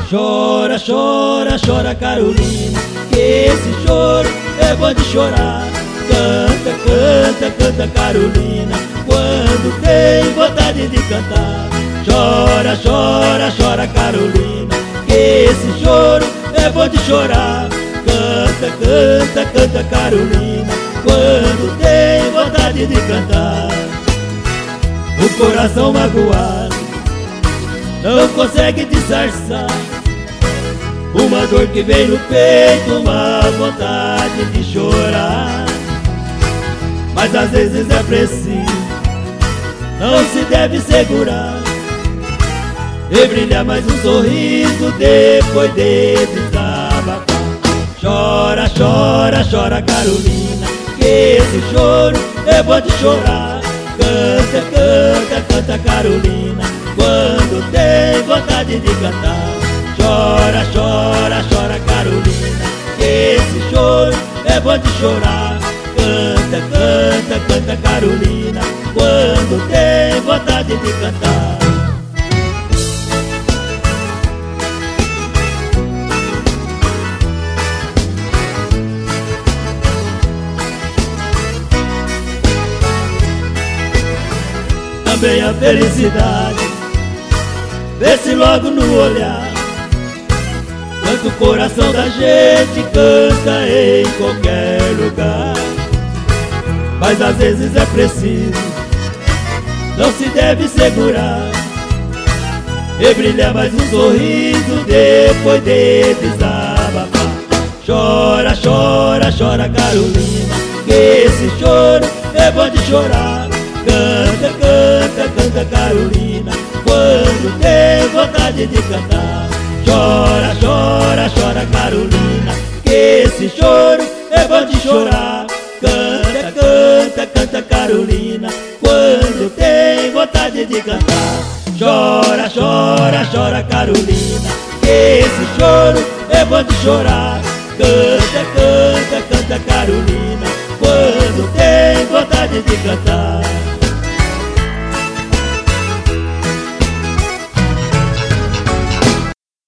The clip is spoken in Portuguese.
Chora, chora, chora Carolina, que esse choro é bom de chorar. Canta, canta, canta Carolina, quando tem vontade de cantar. Chora, chora, chora Carolina, que esse choro é bom de chorar. Canta, canta, canta Carolina, quando tem vontade de cantar. O coração magoado não consegue disfarçar uma dor que vem no peito, uma vontade de chorar. Mas às vezes é preciso, não se deve segurar e brilhar mais um sorriso depois de desabafar. Chora, chora, chora Carolina, que esse choro é bom de chorar. Canta, canta, canta Carolina, quando tem vontade de cantar. Chora, chora, chora Carolina, que esse choro é bom de chorar. Canta, canta, canta Carolina, quando tem vontade de cantar. Também a felicidade vê-se logo no olhar, quando o coração da gente canta em qualquer lugar. Mas às vezes é preciso, não se deve segurar e brilhar mais um sorriso depois de desabafar. Chora, chora, chora Carolina, que esse choro é bom de chorar. Canta, canta, canta Carolina, quando tem vontade de cantar. Chora, chora, chora Carolina, que esse choro é bom de chorar. Canta, canta, canta Carolina, quando tem vontade de cantar. Chora, chora, chora Carolina, que esse choro é bom de chorar. Canta, canta, canta Carolina, quando tem vontade de cantar.